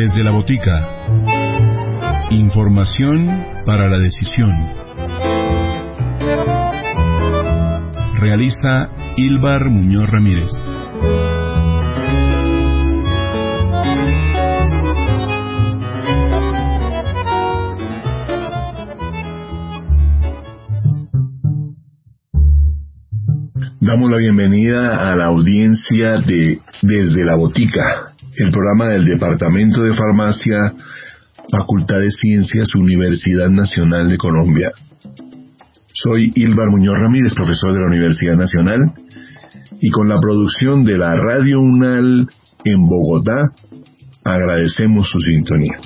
Desde la botica. Información para la decisión. Realiza Ilvar Muñoz Ramírez. Damos la bienvenida a la audiencia de Desde la Botica, el programa del Departamento de Farmacia, Facultad de Ciencias, Universidad Nacional de Colombia. Soy Ilvar Muñoz Ramírez, profesor de la Universidad Nacional, y con la producción de la Radio UNAL en Bogotá, agradecemos su sintonía.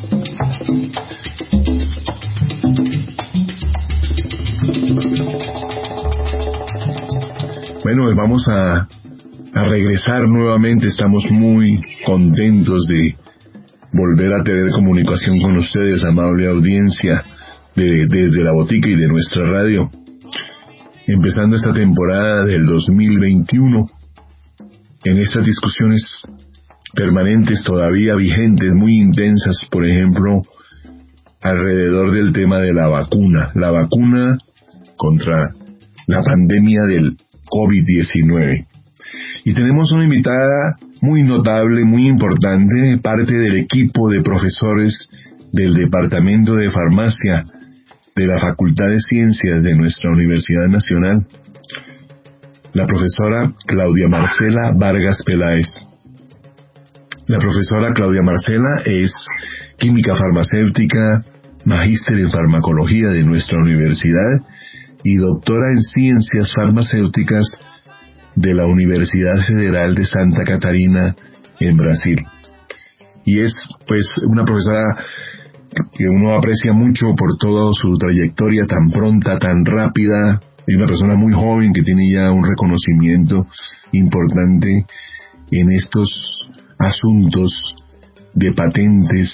Bueno, vamos a regresar nuevamente. Estamos muy contentos de volver a tener comunicación con ustedes, amable audiencia desde la botica y de nuestra radio. Empezando esta temporada del 2021, en estas discusiones permanentes, todavía vigentes, muy intensas, por ejemplo, alrededor del tema de la vacuna contra la pandemia del COVID-19. Y tenemos una invitada muy notable, muy importante, parte del equipo de profesores del Departamento de Farmacia de la Facultad de Ciencias de nuestra Universidad Nacional, la profesora Claudia Marcela Vargas Peláez. La profesora Claudia Marcela es química farmacéutica, magíster en farmacología de nuestra universidad y doctora en ciencias farmacéuticas de la Universidad Federal de Santa Catarina en Brasil. Y es pues una profesora que uno aprecia mucho por toda su trayectoria tan pronta, tan rápida. Es una persona muy joven que tiene ya un reconocimiento importante en estos asuntos de patentes,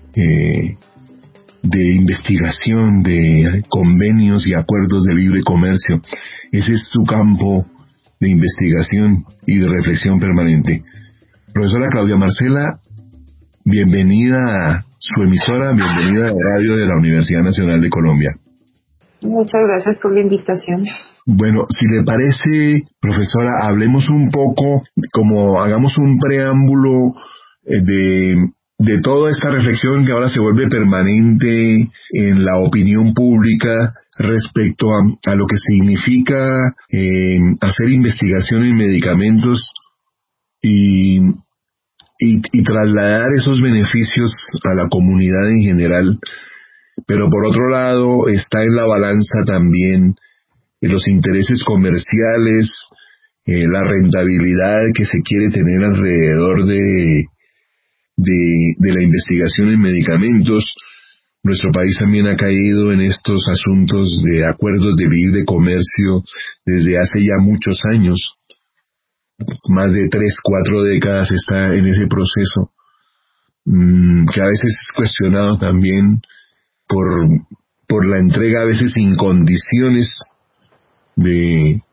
de investigación, de convenios y acuerdos de libre comercio. Ese es su campo de investigación y de reflexión permanente. Profesora Claudia Marcela, bienvenida a su emisora, bienvenida a la radio de la Universidad Nacional de Colombia. Muchas gracias por la invitación. Bueno, si le parece, profesora, hablemos un poco, como hagamos un preámbulo de toda esta reflexión que ahora se vuelve permanente en la opinión pública respecto a lo que significa hacer investigación en medicamentos y trasladar esos beneficios a la comunidad en general. Pero por otro lado está en la balanza también los intereses comerciales, la rentabilidad que se quiere tener alrededor de la investigación en medicamentos. Nuestro país también ha caído en estos asuntos de acuerdos de libre comercio desde hace ya muchos años. Más de 3-4 décadas está en ese proceso, que a veces es cuestionado también por la entrega a veces sin condiciones de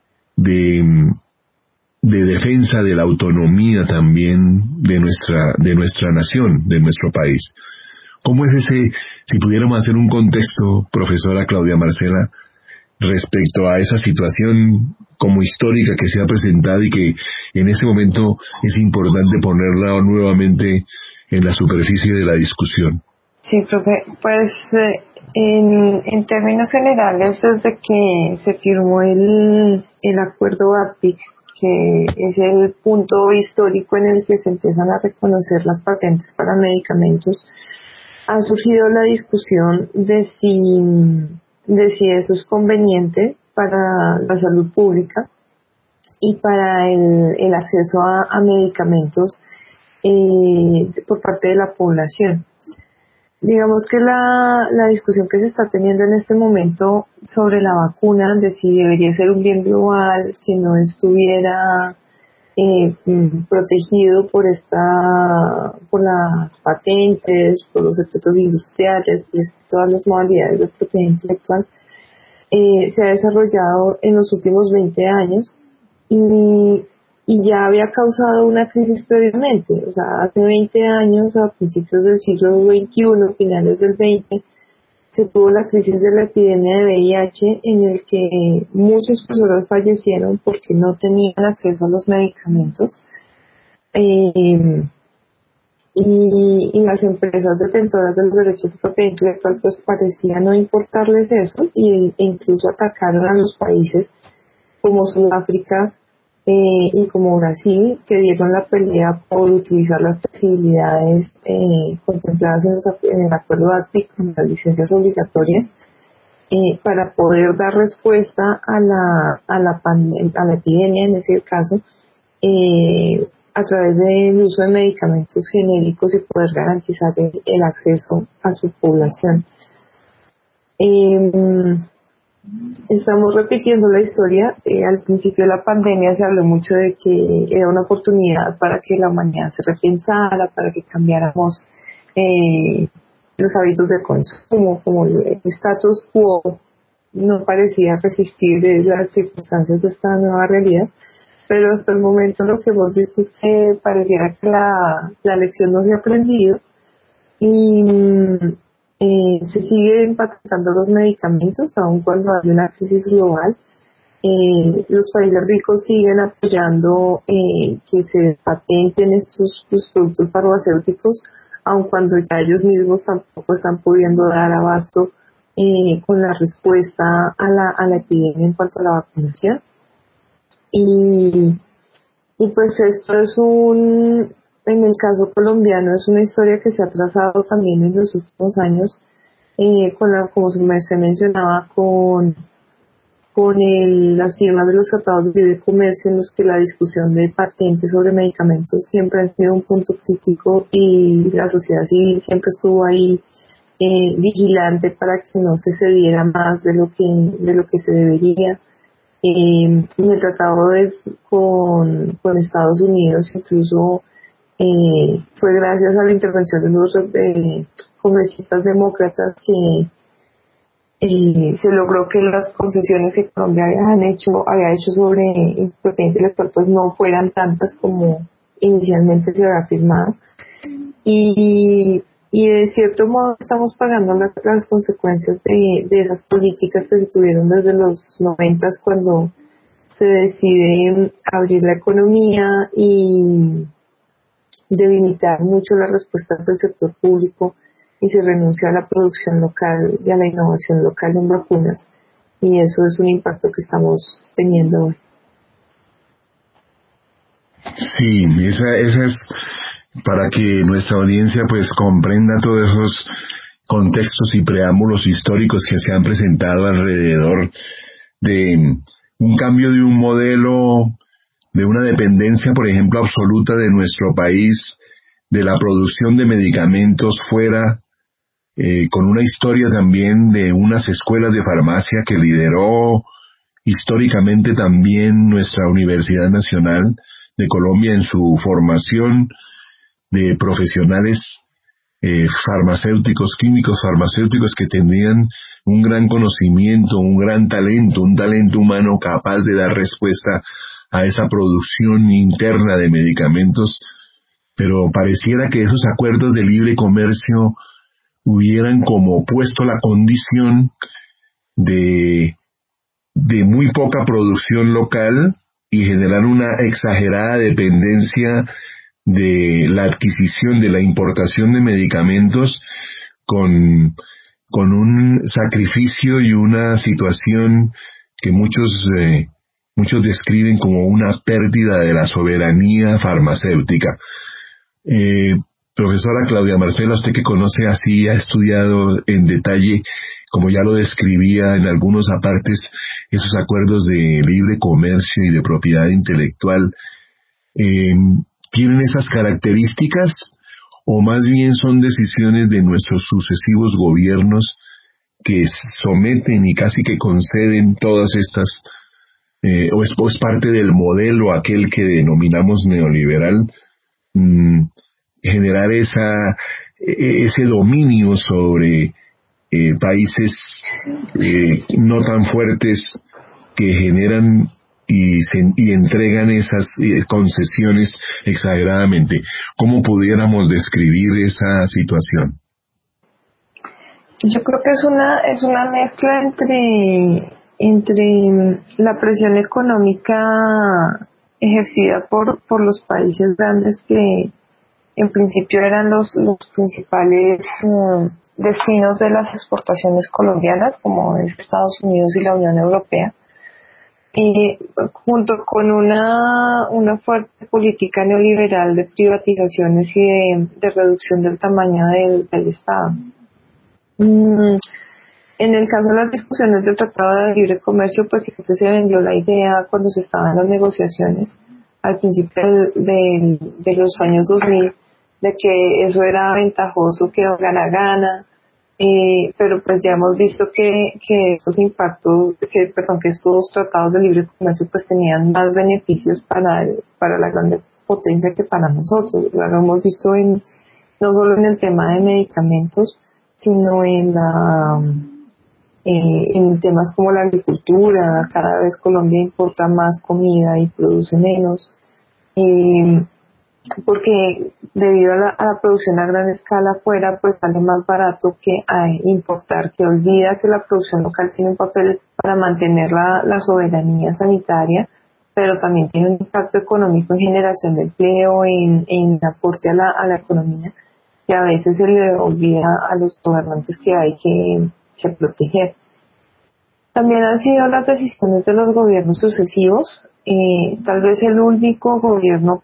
defensa de la autonomía también de nuestra nación, de nuestro país. ¿Cómo es si pudiéramos hacer un contexto, profesora Claudia Marcela, respecto a esa situación como histórica que se ha presentado y que en ese momento es importante ponerla nuevamente en la superficie de la discusión? Sí, profe, pues en términos generales, desde que se firmó el acuerdo APIC, que es el punto histórico en el que se empiezan a reconocer las patentes para medicamentos, ha surgido la discusión de si eso es conveniente para la salud pública y para el acceso a medicamentos por parte de la población. Digamos que la discusión que se está teniendo en este momento sobre la vacuna, de si debería ser un bien global, que no estuviera protegido por las patentes, por los secretos industriales, por todas las modalidades de propiedad intelectual, se ha desarrollado en los últimos 20 años y y ya había causado una crisis previamente. O sea, hace 20 años, a principios del siglo XXI, finales del XX, se tuvo la crisis de la epidemia de VIH, en el que muchas personas fallecieron porque no tenían acceso a los medicamentos. Y las empresas detentoras de los derechos de propiedad intelectual pues parecía no importarles eso, e incluso atacaron a los países como Sudáfrica y como Brasil, que dieron la pelea por utilizar las posibilidades contempladas en el acuerdo ATPIC con las licencias obligatorias para poder dar respuesta a la epidemia, en ese caso, a través del uso de medicamentos genéricos y poder garantizar el acceso a su población. Estamos repitiendo la historia. Al principio de la pandemia se habló mucho de que era una oportunidad para que la humanidad se repensara, para que cambiáramos los hábitos de consumo, como el status quo no parecía resistir las circunstancias de esta nueva realidad. Pero hasta el momento lo que hemos visto es que pareciera que la lección no se ha aprendido y se siguen patentando los medicamentos aun cuando hay una crisis global. Los países ricos siguen apoyando que se patenten estos productos farmacéuticos aun cuando ya ellos mismos tampoco están pudiendo dar abasto con la respuesta a la epidemia en cuanto a la vacunación. Y pues esto en el caso colombiano, es una historia que se ha trazado también en los últimos años, como se mencionaba, con las firmas de los tratados de libre comercio, en los que la discusión de patentes sobre medicamentos siempre ha sido un punto crítico y la sociedad civil siempre estuvo ahí vigilante para que no se cediera más de lo que se debería. En el tratado con Estados Unidos incluso fue gracias a la intervención de unos congresistas demócratas que se logró que las concesiones que Colombia había hecho sobre propiedad intelectual pues no fueran tantas como inicialmente se había firmado. Y de cierto modo estamos pagando las consecuencias de esas políticas que se tuvieron desde los 90 cuando se decide abrir la economía y debilitar mucho las respuestas del sector público y se renuncia a la producción local y a la innovación local en vacunas, y eso es un impacto que estamos teniendo hoy. Sí, esa es para que nuestra audiencia pues comprenda todos esos contextos y preámbulos históricos que se han presentado alrededor de un cambio de un modelo, de una dependencia, por ejemplo, absoluta de nuestro país, de la producción de medicamentos fuera, con una historia también de unas escuelas de farmacia que lideró históricamente también nuestra Universidad Nacional de Colombia en su formación de profesionales farmacéuticos, químicos farmacéuticos que tenían un gran conocimiento, un gran talento, un talento humano capaz de dar respuesta a esa producción interna de medicamentos, pero pareciera que esos acuerdos de libre comercio hubieran como puesto la condición de muy poca producción local y generar una exagerada dependencia de la adquisición, de la importación de medicamentos con un sacrificio y una situación que muchos describen como una pérdida de la soberanía farmacéutica. Profesora Claudia Marcela, usted que conoce así, ha estudiado en detalle, como ya lo describía en algunos apartes, esos acuerdos de libre comercio y de propiedad intelectual, ¿tienen esas características o más bien son decisiones de nuestros sucesivos gobiernos que someten y casi que conceden todas estas, o es parte del modelo aquel que denominamos neoliberal, generar ese dominio sobre países no tan fuertes que generan y entregan esas concesiones exageradamente. ¿Cómo pudiéramos describir esa situación? Yo creo que es una mezcla entre la presión económica ejercida por los países grandes que en principio eran los principales destinos de las exportaciones colombianas, como es Estados Unidos y la Unión Europea, junto con una fuerte política neoliberal de privatizaciones y de reducción del tamaño del Estado. En el caso de las discusiones del Tratado de Libre Comercio, pues siempre se vendió la idea cuando se estaban las negociaciones al principio de los años 2000 de que eso era ventajoso, que era gana-gana, pero pues ya hemos visto que estos impactos, que estos tratados de libre comercio pues tenían más beneficios para la gran potencia que para nosotros. Lo hemos visto no solo en el tema de medicamentos, sino en temas como la agricultura. Cada vez Colombia importa más comida y produce menos, porque debido a la producción a gran escala afuera, pues sale más barato que importar, que olvida que la producción local tiene un papel para mantener la soberanía sanitaria, pero también tiene un impacto económico en generación de empleo, en aporte a la economía, que a veces se le olvida a los gobernantes que hay que proteger. También han sido las decisiones de los gobiernos sucesivos. Tal vez el único gobierno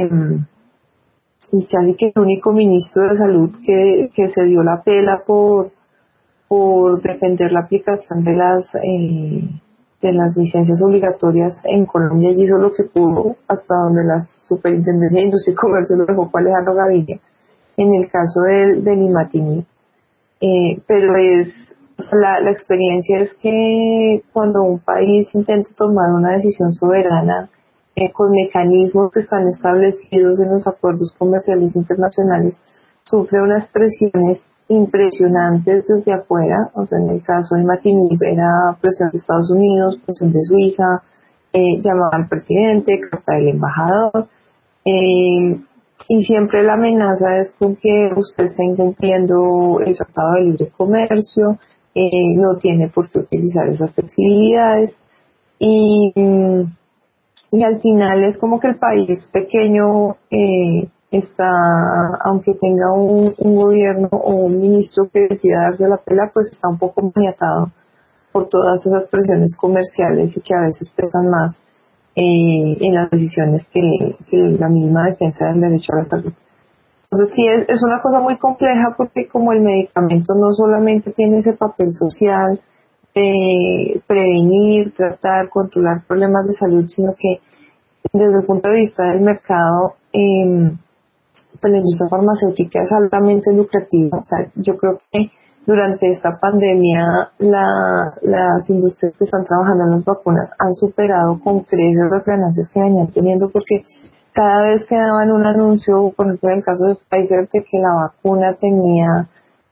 y casi que el único ministro de salud que se dio la pela por defender la aplicación de las licencias obligatorias en Colombia, y hizo lo que pudo, hasta donde la Superintendencia de Industria y Comercio lo dejó para Alejandro Gaviria, en el caso del Imatinib. Pero la experiencia es que cuando un país intenta tomar una decisión soberana con mecanismos que están establecidos en los acuerdos comerciales internacionales, sufre unas presiones impresionantes desde afuera. O sea, en el caso del Imatinib era presión de Estados Unidos, presión de Suiza, llamada al presidente, carta del embajador, y siempre la amenaza es con que usted está incumpliendo el Tratado de Libre Comercio, no tiene por qué utilizar esas flexibilidades, y al final es como que el país pequeño está, aunque tenga un gobierno o un ministro que decida darse la pela, pues está un poco maniatado por todas esas presiones comerciales y que a veces pesan más en las decisiones que la misma defensa del derecho a la salud. Entonces sí, es una cosa muy compleja, porque como el medicamento no solamente tiene ese papel social de prevenir, tratar, controlar problemas de salud, sino que desde el punto de vista del mercado, pues la industria farmacéutica es altamente lucrativa. O sea, yo creo que durante esta pandemia las industrias que están trabajando en las vacunas han superado con creces las ganancias que venían teniendo, porque cada vez que daban un anuncio, por ejemplo en el caso de Pfizer, de que la vacuna tenía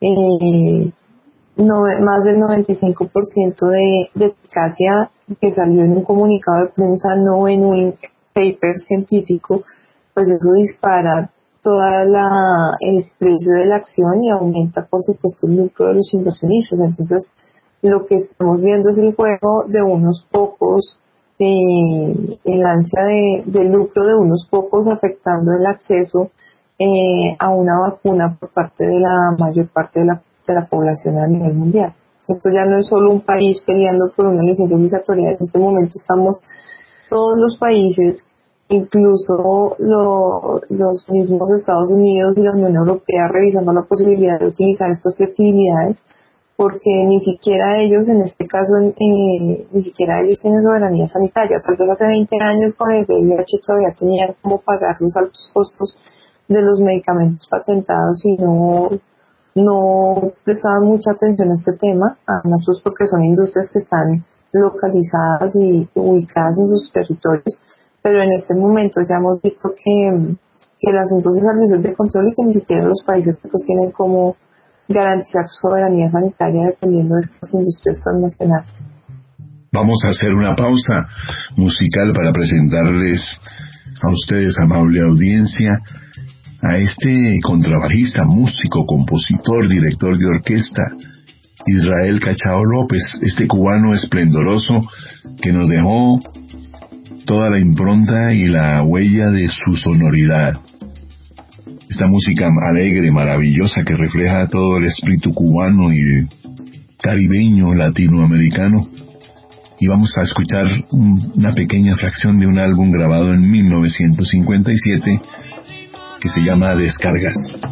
más del 95% de eficacia, que salió en un comunicado de prensa, no en un paper científico, pues eso dispara el precio de la acción y aumenta, por supuesto, el lucro de los inversionistas. Entonces, lo que estamos viendo es el juego de unos pocos, el ansia de lucro de unos pocos, afectando el acceso a una vacuna por parte de la mayor parte de la población a nivel mundial. Esto ya no es solo un país peleando por una licencia obligatoria. En este momento estamos todos los países, incluso los mismos Estados Unidos y la Unión Europea, revisando la posibilidad de utilizar estas flexibilidades, porque ni siquiera ellos, en este caso, ni siquiera ellos tienen soberanía sanitaria. Tal vez hace 20 años con el VIH todavía tenían cómo pagar los altos costos de los medicamentos patentados y no prestaban mucha atención a este tema, además pues porque son industrias que están localizadas y ubicadas en sus territorios, pero en este momento ya hemos visto que el asunto se salió de control y que ni siquiera los países pues tienen cómo garantizar su soberanía sanitaria dependiendo de estas industrias transnacionales. Vamos a hacer una pausa musical para presentarles a ustedes, amable audiencia, a este contrabajista, músico, compositor, director de orquesta, Israel Cachao López, este cubano esplendoroso que nos dejó toda la impronta y la huella de su sonoridad. Esta música alegre, maravillosa, que refleja todo el espíritu cubano y caribeño, latinoamericano. Y vamos a escuchar una pequeña fracción de un álbum grabado en 1957 que se llama Descargas.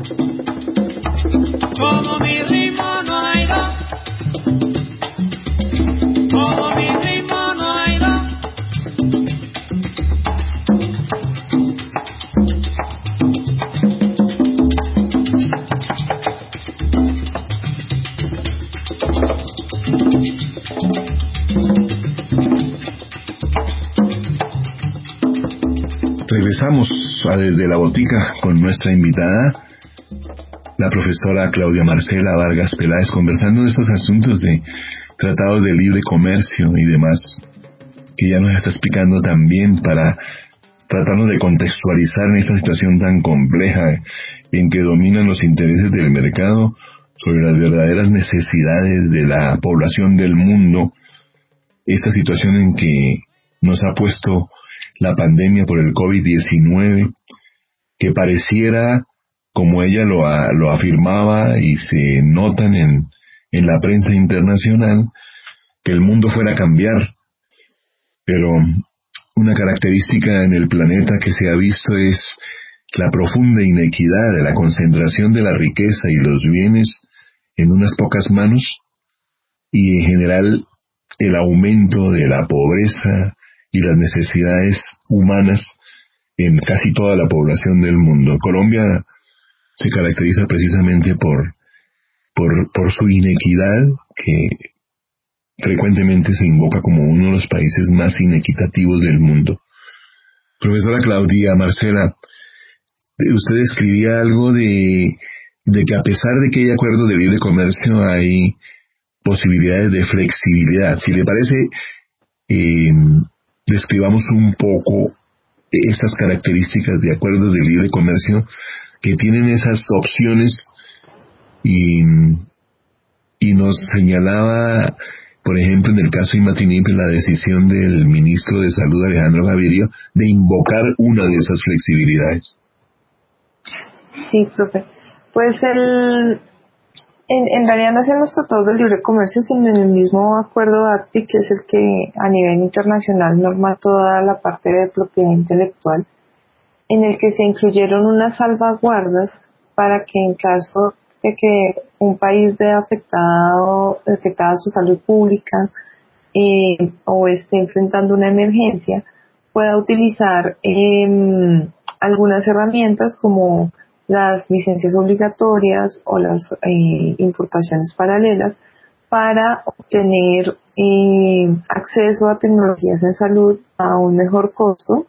Como mi ritmo no hay dos, como mi ritmo no hay dos. Regresamos a Desde la Botica con nuestra invitada, la profesora Claudia Marcela Vargas Peláez, conversando de estos asuntos de tratados de libre comercio y demás, que ya nos está explicando también para tratarnos de contextualizar en esta situación tan compleja en que dominan los intereses del mercado sobre las verdaderas necesidades de la población del mundo, esta situación en que nos ha puesto la pandemia por el COVID-19, que pareciera, como ella lo afirmaba y se notan en la prensa internacional, que el mundo fuera a cambiar. Pero una característica en el planeta que se ha visto es la profunda inequidad de la concentración de la riqueza y los bienes en unas pocas manos, y en general el aumento de la pobreza y las necesidades humanas en casi toda la población del mundo. Colombia se caracteriza precisamente por su inequidad, que frecuentemente se invoca como uno de los países más inequitativos del mundo. Profesora Claudia Marcela, usted escribía algo de que a pesar de que hay acuerdos de libre comercio, hay posibilidades de flexibilidad. Si le parece, describamos un poco estas características de acuerdos de libre comercio que tienen esas opciones, y nos señalaba, por ejemplo, en el caso Imatinib, la decisión del ministro de Salud, Alejandro Gaviria, de invocar una de esas flexibilidades. Sí, profe. Pues en realidad no es en los tratados de libre comercio, sino en el mismo acuerdo ATTI, que es el que a nivel internacional norma toda la parte de propiedad intelectual, en el que se incluyeron unas salvaguardas para que en caso de que un país vea afectada su salud pública o esté enfrentando una emergencia, pueda utilizar algunas herramientas como las licencias obligatorias o las importaciones paralelas para obtener acceso a tecnologías en salud a un menor costo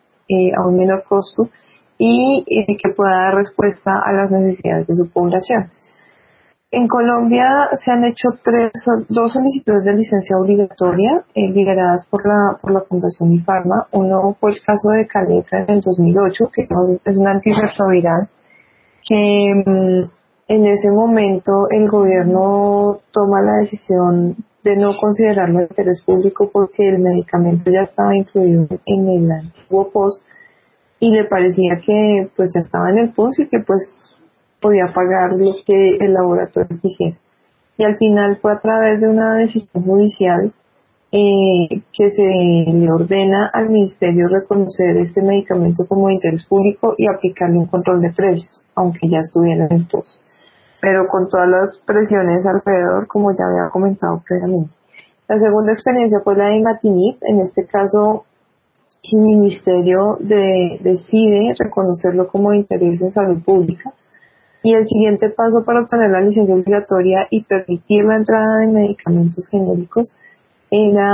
y que pueda dar respuesta a las necesidades de su población. En Colombia se han hecho dos solicitudes de licencia obligatoria lideradas por la Fundación IFARMA. Uno fue el caso de Caleta en el 2008, que es un antirretroviral, que en ese momento el gobierno toma la decisión de no considerarlo de interés público porque el medicamento ya estaba incluido en el antiguo POS y le parecía que pues ya estaba en el POS y que pues podía pagar lo que el laboratorio quisiera. Y al final fue a través de una decisión judicial que se le ordena al ministerio reconocer este medicamento como de interés público y aplicarle un control de precios, aunque ya estuviera en el POS, pero con todas las presiones alrededor, como ya había comentado previamente. La segunda experiencia fue la de Imatinib. En este caso, el ministerio decide reconocerlo como de interés en salud pública, y el siguiente paso para obtener la licencia obligatoria y permitir la entrada de medicamentos genéricos era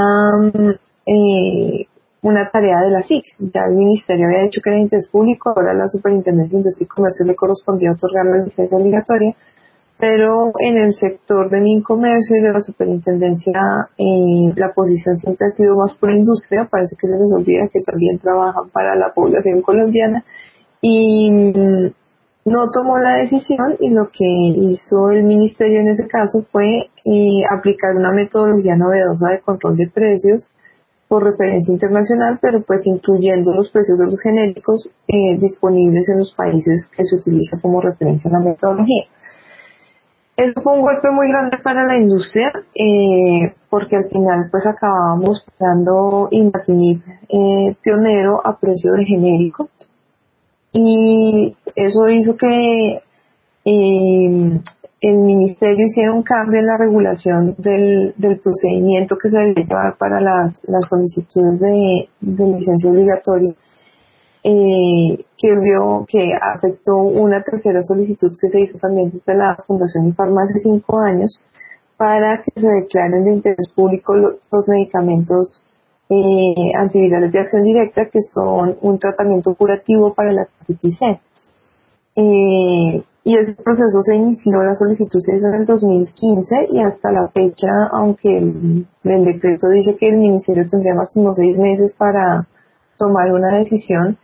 una tarea de la SIC. Ya el ministerio había dicho que era de interés público, ahora la Superintendencia de Industria y Comercio le correspondía otorgar la licencia obligatoria, pero en el sector de Mincomercio y de la superintendencia la posición siempre ha sido más por industria. Parece que se les olvida que también trabajan para la población colombiana y no tomó la decisión, y lo que hizo el ministerio en ese caso fue aplicar una metodología novedosa de control de precios por referencia internacional, pero pues incluyendo los precios de los genéricos disponibles en los países que se utiliza como referencia en la metodología. Eso fue un golpe muy grande para la industria, porque al final pues acabábamos pagando Imatinib pionero a precio de genérico, y eso hizo que el ministerio hiciera un cambio en la regulación del procedimiento que se debe llevar para las solicitudes de licencia obligatoria, que afectó una tercera solicitud que se hizo también desde la Fundación Infarma hace 5 años, para que se declaren de interés público los medicamentos antivirales de acción directa, que son un tratamiento curativo para la hepatitis C. Y ese proceso se inició, la solicitud se hizo en el 2015, y hasta la fecha, aunque el decreto dice que el ministerio tendría máximo 6 meses para tomar una decisión,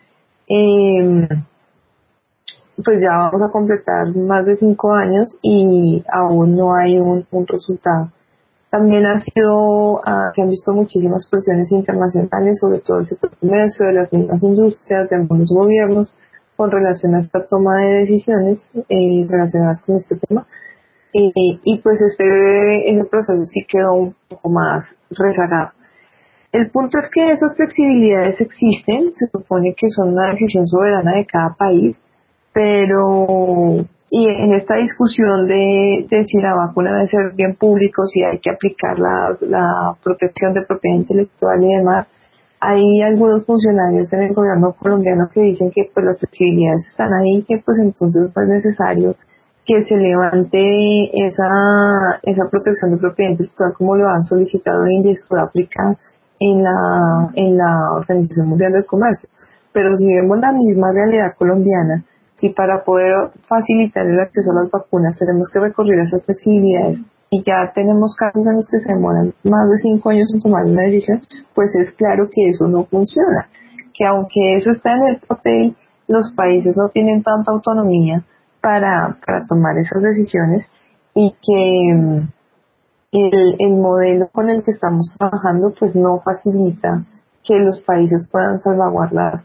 pues ya vamos a completar más de 5 años y aún no hay un resultado. También se han visto muchísimas presiones internacionales, sobre todo el sector comercio, de las mismas industrias, de algunos gobiernos, con relación a esta toma de decisiones relacionadas con este tema. Y pues ese proceso sí quedó un poco más rezagado. El punto es que esas flexibilidades existen, se supone que son una decisión soberana de cada país, pero en esta discusión de si la vacuna debe ser bien público, si hay que aplicar la protección de propiedad intelectual y demás, hay algunos funcionarios en el gobierno colombiano que dicen que pues las flexibilidades están ahí, que pues entonces no es necesario que se levante esa protección de propiedad intelectual como lo han solicitado India y Sudáfrica en la Organización Mundial del Comercio. Pero si vemos la misma realidad colombiana, si para poder facilitar el acceso a las vacunas tenemos que recurrir a esas flexibilidades, y ya tenemos casos en los que se demoran más de 5 años en tomar una decisión, pues es claro que eso no funciona, que aunque eso está en el papel, los países no tienen tanta autonomía para tomar esas decisiones, y que el modelo con el que estamos trabajando pues no facilita que los países puedan salvaguardar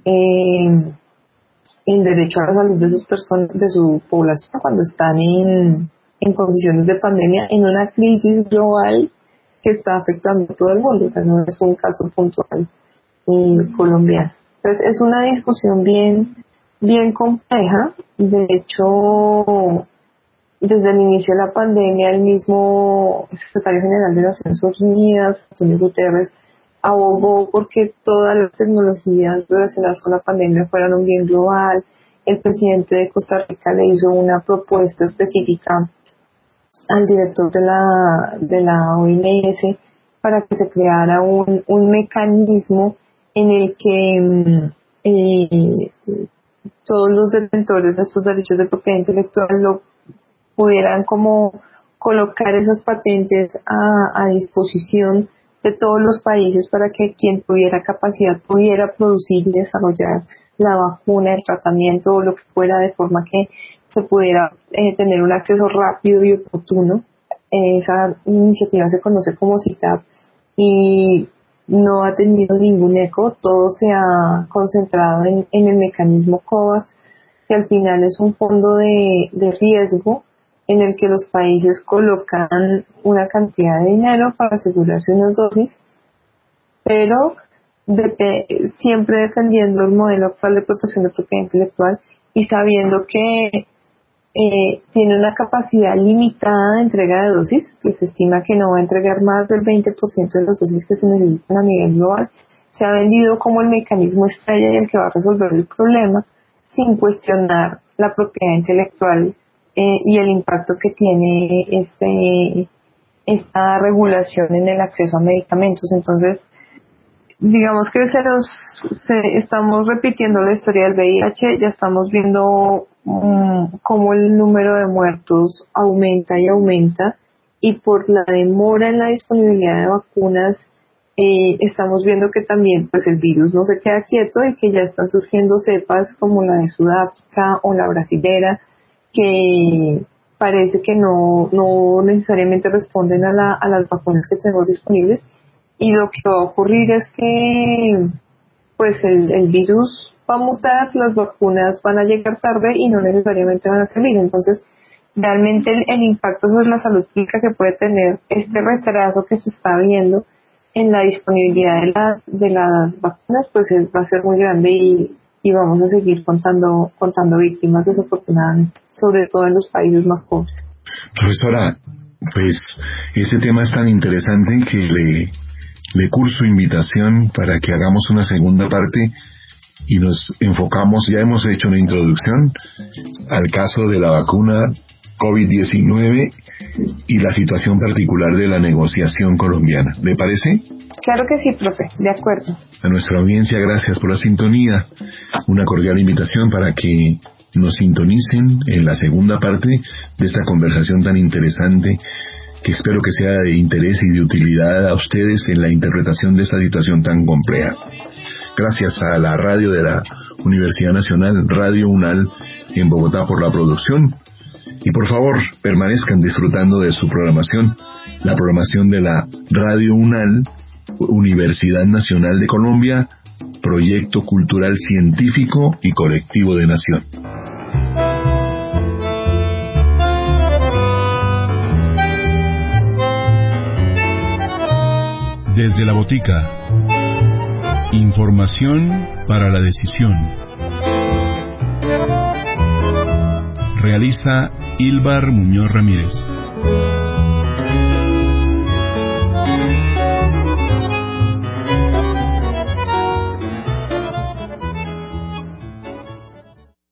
el derecho a la salud de sus personas, de su población, cuando están en condiciones de pandemia, en una crisis global que está afectando a todo el mundo. O sea, no es un caso puntual colombiano. Entonces es una discusión bien compleja. De hecho, desde el inicio de la pandemia, el mismo secretario general de Naciones Unidas, Antonio Guterres, abogó porque todas las tecnologías relacionadas con la pandemia fueran un bien global. El presidente de Costa Rica le hizo una propuesta específica al director de la OMS para que se creara un mecanismo en el que todos los detentores de estos derechos de propiedad intelectual lo pudieran como colocar esas patentes a disposición de todos los países, para que quien tuviera capacidad pudiera producir y desarrollar la vacuna, el tratamiento o lo que fuera, de forma que se pudiera tener un acceso rápido y oportuno. Esa iniciativa se conoce como CITAP y no ha tenido ningún eco. Todo se ha concentrado en el mecanismo COVAX, que al final es un fondo de riesgo en el que los países colocan una cantidad de dinero para asegurarse unas dosis, pero siempre defendiendo el modelo actual de protección de propiedad intelectual y sabiendo que tiene una capacidad limitada de entrega de dosis, que se estima que no va a entregar más del 20% de las dosis que se necesitan a nivel global. Se ha vendido como el mecanismo estrella y el que va a resolver el problema, sin cuestionar la propiedad intelectual y el impacto que tiene esta regulación en el acceso a medicamentos. Entonces, digamos que estamos repitiendo la historia del VIH, ya estamos viendo cómo el número de muertos aumenta y aumenta, y por la demora en la disponibilidad de vacunas, estamos viendo que también pues el virus no se queda quieto y que ya están surgiendo cepas como la de Sudáfrica o la brasilera, que parece que no necesariamente responden a las vacunas que tenemos disponibles, y lo que va a ocurrir es que pues el virus va a mutar, las vacunas van a llegar tarde y no necesariamente van a servir. Entonces, realmente el impacto sobre la salud pública que puede tener este retraso que se está viendo en la disponibilidad de las vacunas, pues va a ser muy grande, y vamos a seguir contando víctimas, desafortunadamente, sobre todo en los países más pobres. Profesora, pues ese tema es tan interesante que le curso invitación para que hagamos una segunda parte y nos enfocamos, ya hemos hecho una introducción al caso de la vacuna COVID-19 y la situación particular de la negociación colombiana. ¿Le parece? Claro que sí, profe, de acuerdo. A nuestra audiencia, gracias por la sintonía. Una cordial invitación para que nos sintonicen en la segunda parte de esta conversación tan interesante, que espero que sea de interés y de utilidad a ustedes en la interpretación de esta situación tan compleja. Gracias a la radio de la Universidad Nacional, Radio UNAL, en Bogotá, por la producción. Y por favor, permanezcan disfrutando de su programación, la programación de la Radio UNAL, Universidad Nacional de Colombia, Proyecto Cultural Científico y Colectivo de Nación. Desde la botica, información para la decisión. Realiza Ilbar Muñoz Ramírez.